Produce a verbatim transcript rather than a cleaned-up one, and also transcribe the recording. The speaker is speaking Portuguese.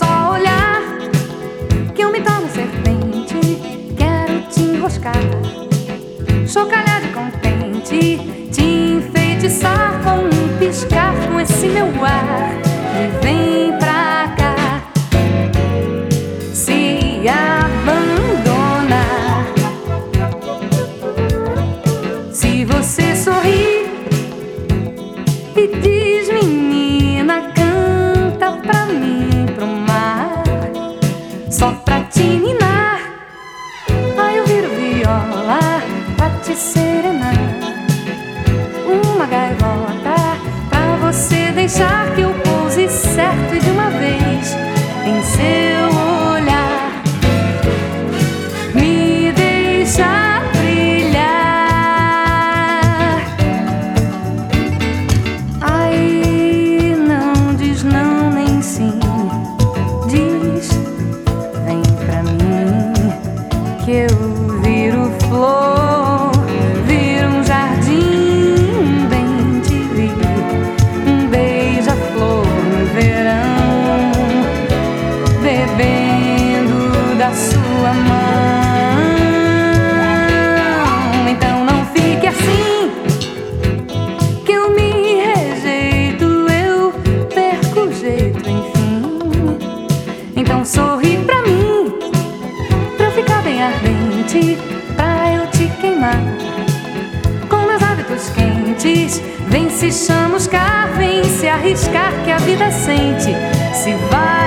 só olhar que eu me torno serpente. Quero te enroscar, chocalhar de contente, te enfeitiçar com um piscar, com esse meu ar. E vem pra cá, se abandonar. Se você sorrir e diz, menina, canta pra mim, pro mar, só pra te ninar. Aí eu viro viola pra te serenar, uma gaivota pra você deixar que eu pouse certo e de uma vez em seu olhar, me deixar brilhar. Aí não diz não nem sim, diz vem pra mim que eu viro flor, viro um jardim bem te vi, um beija-flor no verão, bebendo da sua mão. Então não fique assim, que eu me rejeito, eu perco o jeito, enfim. Então sorri pra mim, pra eu ficar bem ardente, pra eu te queimar com meus hábitos quentes. Vem se chamuscar, vem se arriscar, que a vida sente, se vai